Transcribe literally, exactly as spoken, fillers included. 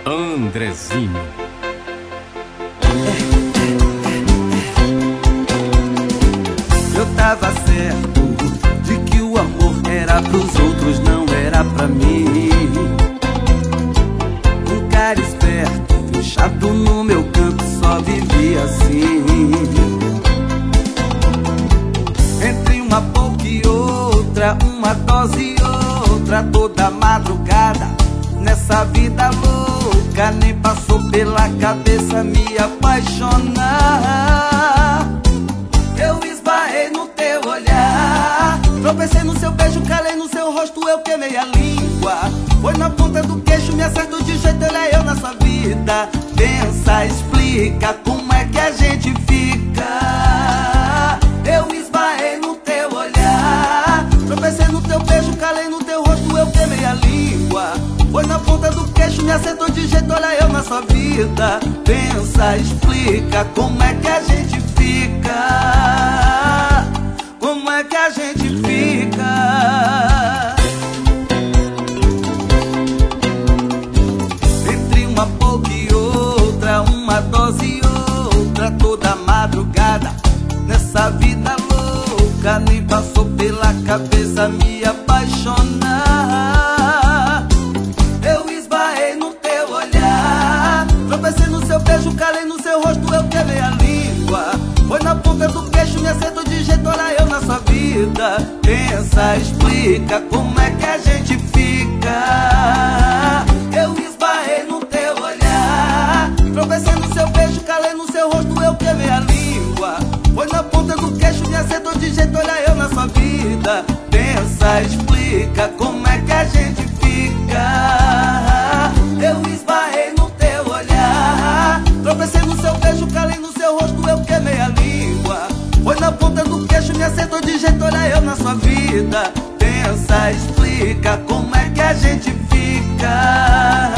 Andrezinho. Eu tava certo de que o amor era pros outros, não era pra mim. Um cara esperto, fechado no meu canto, só vivia assim. Entre uma pouca e outra, uma dose e outra, toda madrugada, nessa vida louca, nem passou pela cabeça me apaixonar. Eu esbarrei no teu olhar, tropecei no seu beijo, calei no seu rosto, eu queimei a língua. Foi na ponta do queixo, me acertou de jeito, olha eu na sua vida. Pensa, explica, como é que a gente fica? Eu esbarrei no teu olhar, tropecei no teu beijo, calei no teu rosto, eu queimei a língua. Foi na ponta do queixo, me acertou de jeito, olha eu na sua vida. Pensa, explica, como é que a gente fica? Como é que a gente fica? Entre uma pouca e outra, uma dose e outra, toda madrugada, nessa vida louca, nem passou pela cabeça me apaixonar. Eu esbarrei no teu olhar, tropecei no seu beijo, calei no seu rosto, eu queimei a língua. Foi na ponta do queixo, me acertou de jeito, olha eu na sua vida. Pensa, explica, como é que a gente fica? Eu esbarrei no teu olhar, tropecei no seu beijo, calei no seu rosto, eu queimei a língua. Foi na ponta do queixo, me acertou de jeito, olha eu na sua vida. Pensa, explica, como é que a gente fica? Eu esbarrei no teu olhar, tropecei no seu beijo, calei no seu rosto, eu queimei a língua. Foi na ponta do queixo, me acertou de jeito, olha eu na sua vida. Pensa, explica, como é que a gente fica?